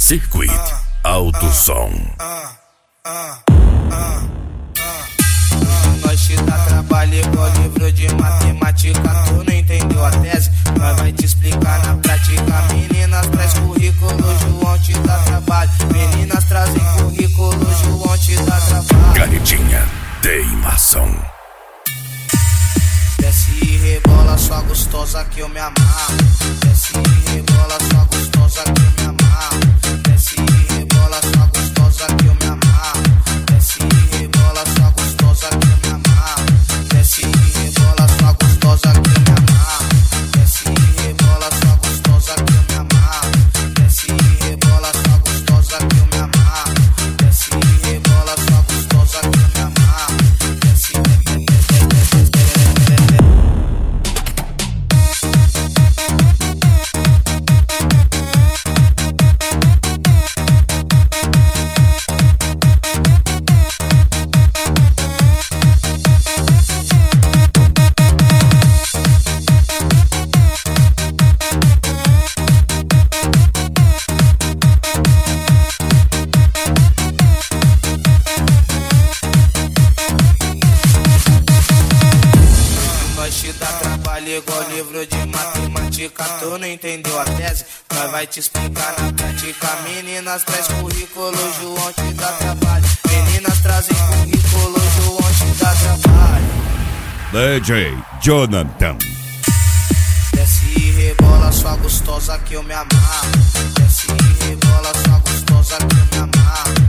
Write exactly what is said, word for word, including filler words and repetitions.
Circuit Alto Som. Nós te dá trabalho igual livro de matemática. Tu não entendeu a tese, nós vai te explicar na prática. Meninas traz currículo, João te dá trabalho. Meninas trazem currículo, João te dá trabalho. Canetinha Teimação. Desce e rebola, sua gostosa que eu me amarro. Desce e rebola, sua gostosa que eu me amarro. Desce e rebola, sua gostosa que eu me amarro. Desce e rebola, sua gostosa que eu me amarro. Desce e rebola, sua gostosa que eu me amarro. Desce e rebola, sua gostosa que eu me amarro. Desce e rebola, sua gostosa que eu me amarro. Desce e rebola, sua gostosa que eu me amarro. Desce e te dá trabalho igual livro de matemática. Tu não entendeu a tese, nós vai te explicar na prática. Meninas traz currículo, João te dá trabalho. Meninas trazem currículo, João te dá trabalho. D J Jonathan. Desce e rebola, sua gostosa que eu me amarro. Desce e rebola, sua gostosa que eu me amarro.